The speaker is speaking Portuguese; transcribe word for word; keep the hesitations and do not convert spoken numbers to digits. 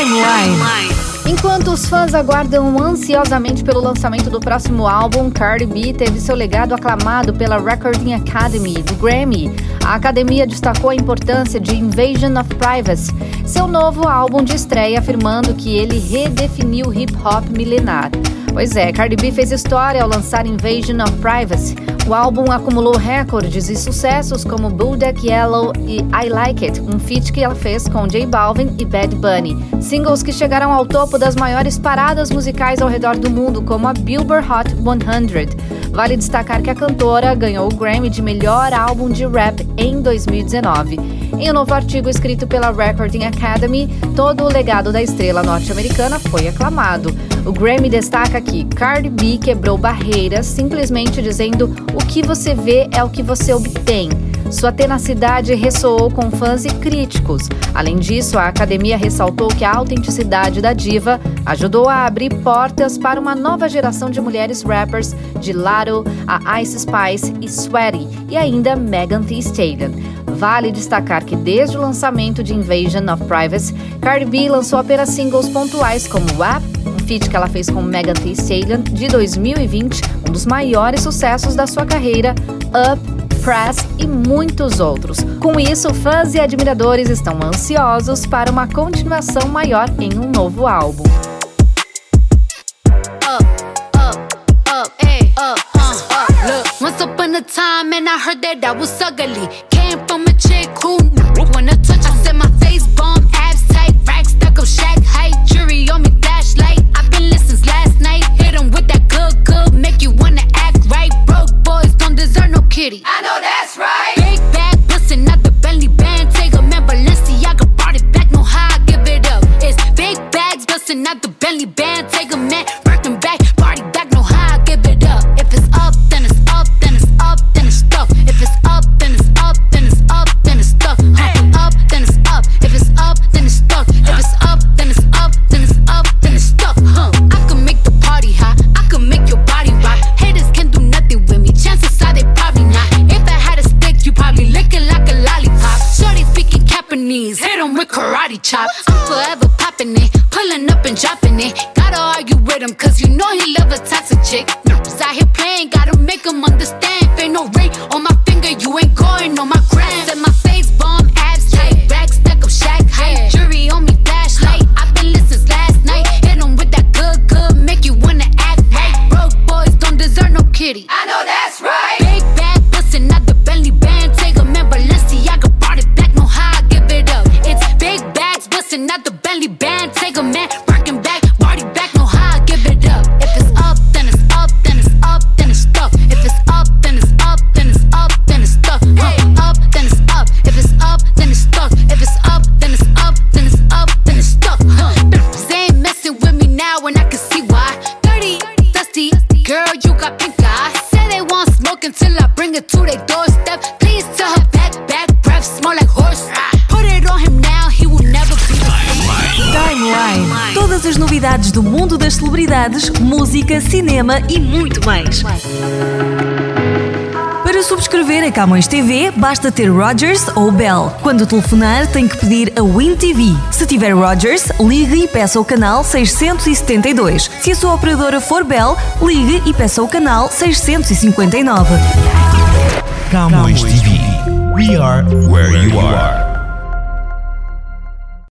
Timeline. Enquanto os fãs aguardam ansiosamente pelo lançamento do próximo álbum, Cardi B teve seu legado aclamado pela Recording Academy do Grammy. A academia destacou a importância de Invasion of Privacy, seu novo álbum de estreia, afirmando que ele redefiniu o hip-hop milenar. Pois é, Cardi B fez história ao lançar Invasion of Privacy. O álbum acumulou recordes e sucessos como Bodak Yellow e I Like It, um feat que ela fez com J Balvin e Bad Bunny. Singles que chegaram ao topo das maiores paradas musicais ao redor do mundo, como a Billboard Hot cem. Vale destacar que a cantora ganhou o Grammy de melhor álbum de rap em dois mil e dezenove. Em um novo artigo escrito pela Recording Academy, todo o legado da estrela norte-americana foi aclamado. O Grammy destaca que Cardi B quebrou barreiras, simplesmente dizendo: o que você vê é o que você obtém. Sua tenacidade ressoou com fãs e críticos. Além disso, a academia ressaltou que a autenticidade da diva ajudou a abrir portas para uma nova geração de mulheres rappers, de Latto a Ice Spice e Sweaty, e ainda Megan Thee Stallion. Vale destacar que desde o lançamento de Invasion of Privacy, Cardi B lançou apenas singles pontuais como W A P, um feat que ela fez com Megan Thee Stallion de dois mil e vinte, um dos maiores sucessos da sua carreira, Up, Press e muitos outros. Com isso, fãs e admiradores estão ansiosos para uma continuação maior em um novo álbum. Up, up, up, hey, up, uh, up, look. Once upon a time and I heard that I was ugly. Came from a chick who wanna touch. I said my face bomb, abs tight, rack stuck up, shack height, jury on me, flashlight. I've been listening since last night. Hit 'em with that good, good, make you wanna act right. Broke boys don't deserve no kitty. I know that's right. Big bag, bustin' out the Bentley band. Take a man, Balenciaga brought it back. Know how I give it up. It's big bags, bustin' out the Bentley band. Take a man, working back, party back. Know how I give it up. If it's up, then it's up, then it's up, then it's stuff. If it's up, then it's up, then it's up, then it's stuff. Huh. Up, then it's up. If it's up, then it's stuck. If it's up, then it's up, then it's up, then it's stuck. Huh. I can make the party hot. I can make your body rock. Haters can do nothing with me. Chances are they probably not. If I had a stick, you probably lick it like a lollipop. Shorty speaking Japanese, hit 'em with karate chop. I'm forever popping it, pulling up and dropping it. Gotta argue with him, cause you know he love a toxic chick. Nerves out here playing, gotta make him understand. If ain't no ring on my finger, you ain't going on my gram. Set my face bomb, abs tight, rack stack up, shack height, jury on me, flashlight. I've been listening since last night. Hit 'em with that good, good, make you wanna act right. Broke boys don't deserve no kitty. I know that's right. Big bag, bustin' out the Bentley band. Take a man, Balenciaga brought it back. Know how I give it up. It's big bags, bustin' out the Bentley band. Take a man, working back, party back. Know how I give it up. If it's up, then it's up, then it's up, then it's stuff. If it's up, then it's up, then it's up, then it's stuff. Huh. Up, then it's up. If it's up, then it's stuck. If it's up, then it's up, then it's up, then it's stuck. Huh. They ain't messing with me now, and I can see why. Dirty, dusty, girl, you got pink eye. Say they want smoke until I bring it to their doorstep. Please tell her back, back breath, smell like horse. Put it on him now, he will never be the same. Timeline. Todas as novidades do mundo das celebridades, música, cinema e muito mais. Para subscrever a Camões T V, basta ter Rogers ou Bell. Quando telefonar, tem que pedir a Win T V. Se tiver Rogers, ligue e peça o canal seiscentos e setenta e dois. Se a sua operadora for Bell, ligue e peça o canal seiscentos e cinquenta e nove. Camões T V. We are where you are.